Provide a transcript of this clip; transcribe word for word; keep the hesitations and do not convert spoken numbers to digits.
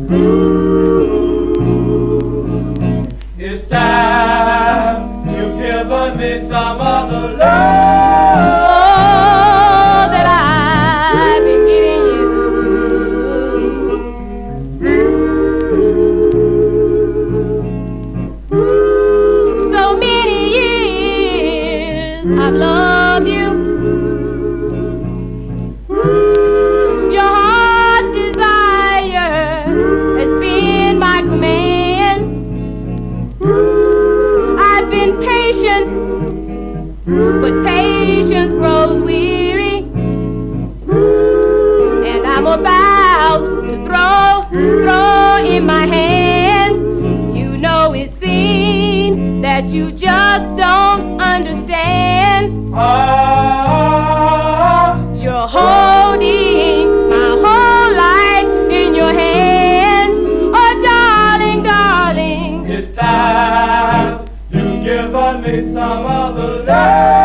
It's time you've given me some other love. Oh, that I've been giving you. So many years I've loved you. Your heart's desire has been my command. I've been patient, but patience grows weary, and I'm about to throw, throw in my hands. You know it seems that you just don't understand. Ah, You're holding my whole life in your hands. Oh, darling, darling. it's time you've given me some other love.